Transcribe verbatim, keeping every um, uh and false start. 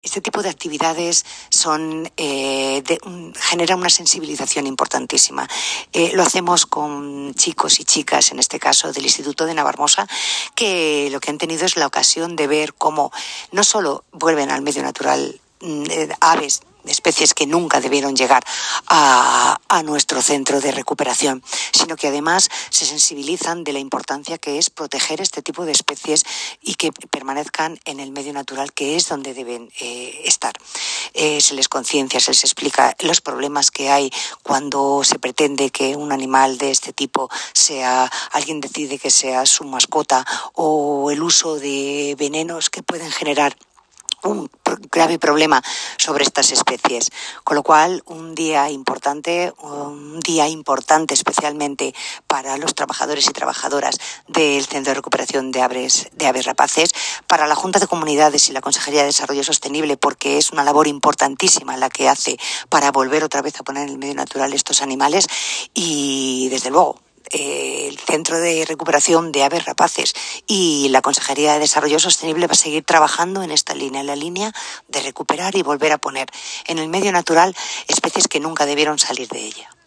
Este tipo de actividades son eh, de, um, generan una sensibilización importantísima. Eh, lo hacemos con chicos y chicas, en este caso del Instituto de Navarmosa, que lo que han tenido es la ocasión de ver cómo no solo vuelven al medio natural eh, aves, especies que nunca debieron llegar a, a nuestro centro de recuperación, sino que además se sensibilizan de la importancia que es proteger este tipo de especies y que permanezcan en el medio natural, que es donde deben eh, estar. Eh, se les conciencia, se les explica los problemas que hay cuando se pretende que un animal de este tipo sea, alguien decide que sea su mascota, o el uso de venenos que pueden generar un grave problema sobre estas especies, con lo cual un día importante, un día importante especialmente para los trabajadores y trabajadoras del Centro de Recuperación de Aves, de Aves Rapaces, para la Junta de Comunidades y la Consejería de Desarrollo Sostenible, porque es una labor importantísima la que hace para volver otra vez a poner en el medio natural estos animales, y desde luego el Centro de Recuperación de Aves Rapaces y la Consejería de Desarrollo Sostenible va a seguir trabajando en esta línea, en la línea de recuperar y volver a poner en el medio natural especies que nunca debieron salir de ella.